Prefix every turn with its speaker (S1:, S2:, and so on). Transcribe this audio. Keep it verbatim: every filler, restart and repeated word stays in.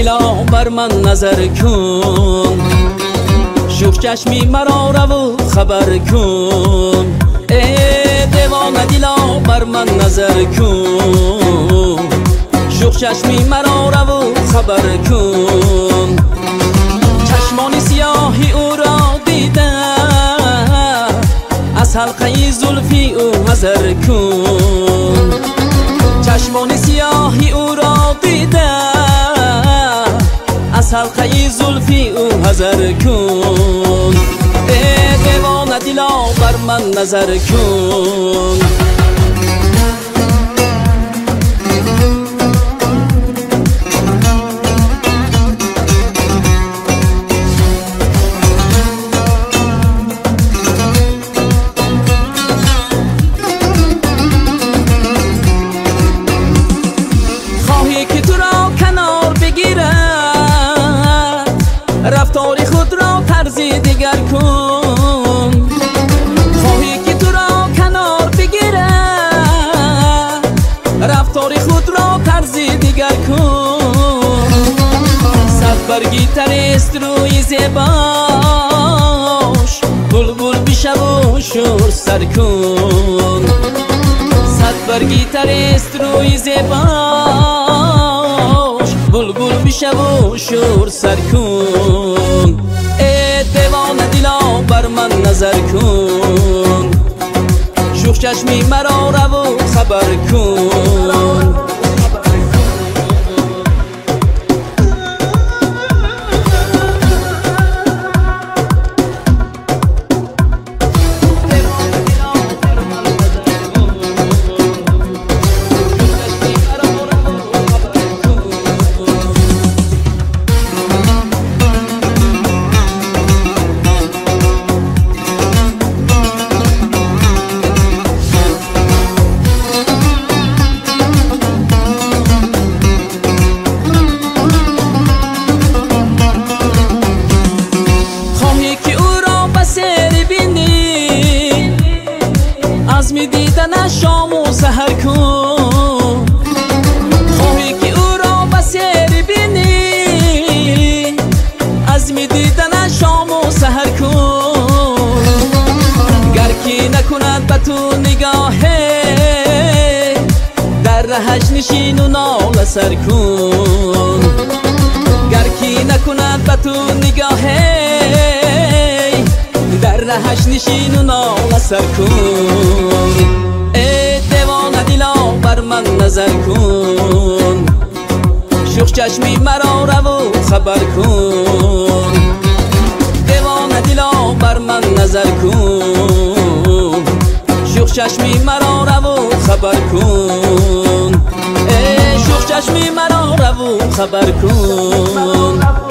S1: دلا بر من نظر کن، شوخ چشمی مرا رو خبر کن. ای دیوانه دلا بر من نظر کن، شوخ چشمی مرا رو خبر کن. چشمان سیاهی او را دیده، از حلقه زلفی او حذر کن. چشمان سیاهی او را دیده، از حلقه زلفی او حذر کن. ای دیوانه دلا بر من نظر کن. رفتار خود را طرزی دیگر کن، خواهی که تو را کنار بگیره. رفتار خود را طرزی دیگر کن. صد برگی ترست روی زیباش، بلبل بیشه و شور سر کن. صد برگی ترست روی زیباش، بلبل بیشه و شور سر کن. ای دیوانه دلا بر من نظر کن، شوخ چشمی مرا رو خبر کن. عزم دیدن شام و سحر کن، خواهی که او را بسیر بینی. عزم دیدن شام و سحر کن، گر کی نکند به تو نگاهی، در رهش نشین و ناله سر کن. گر کی نکند به تو نگاهی، در رهش نشین و ناله سر کن. ای دیوانه دلا بر من نظر کن، شوخ چشمی مرا رو خبر کن. دیوانه دلا بر من نظر کن، شوخ چشمی مرا رو خبر کن. ای شوخ چشمی مرا رو خبر کن.